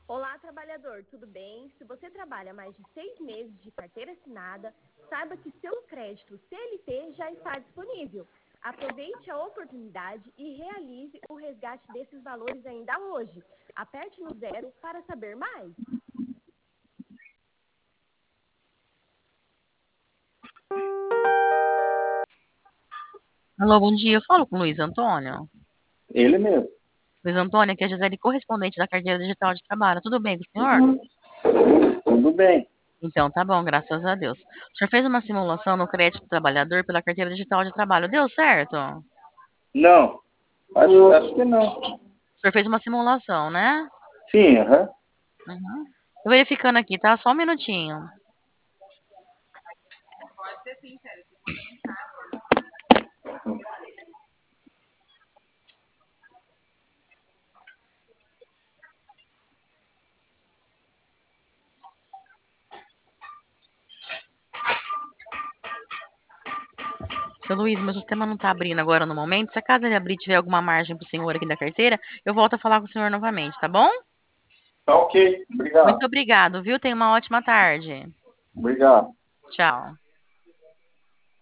Olá, trabalhador, tudo bem? Se você trabalha mais de 6 meses de carteira assinada, saiba que seu crédito CLT já está disponível. Aproveite a oportunidade e realize o resgate desses valores ainda hoje. Aperte no 0 para saber mais. Alô, bom dia. Eu falo com o Luiz Antônio. Ele mesmo. Luiz Antônio, aqui é a Gisele, correspondente da carteira digital de trabalho. Tudo bem com o senhor? Tudo bem. Então, tá bom, graças a Deus. O senhor fez uma simulação no crédito do trabalhador pela carteira digital de trabalho. Deu certo? O Não, acho que não. senhor fez uma simulação, né? Sim, aham. Uhum. Tô verificando aqui, tá? Só um minutinho. Seu Luiz, meu sistema não tá abrindo agora no momento. Se acaso ele abrir e tiver alguma margem pro senhor aqui da carteira, eu volto a falar com o senhor novamente, tá bom? Tá ok. Muito Obrigado. obrigado, viu? Tenha uma ótima tarde. Obrigado. Tchau.